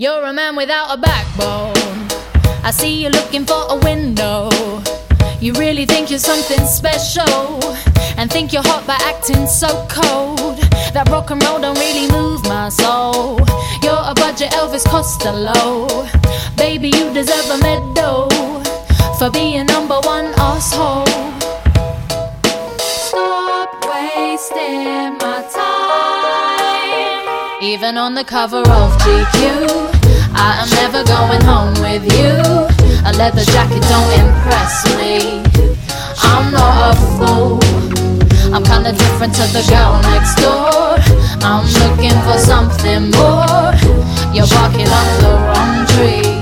You're a man without a backbone. I see you looking for a window. You really think you're something special, and think you're hot by acting so cold. That rock and roll don't really move my soul. You're a budget Elvis Costello. Baby, you deserve a medal for being number one asshole. Stop wasting my time. Even on the cover of GQ, I am never going home with you. A leather jacket don't impress me. I'm not a fool. I'm kinda different to the girl next door. I'm looking for something more. You're barking up the wrong tree.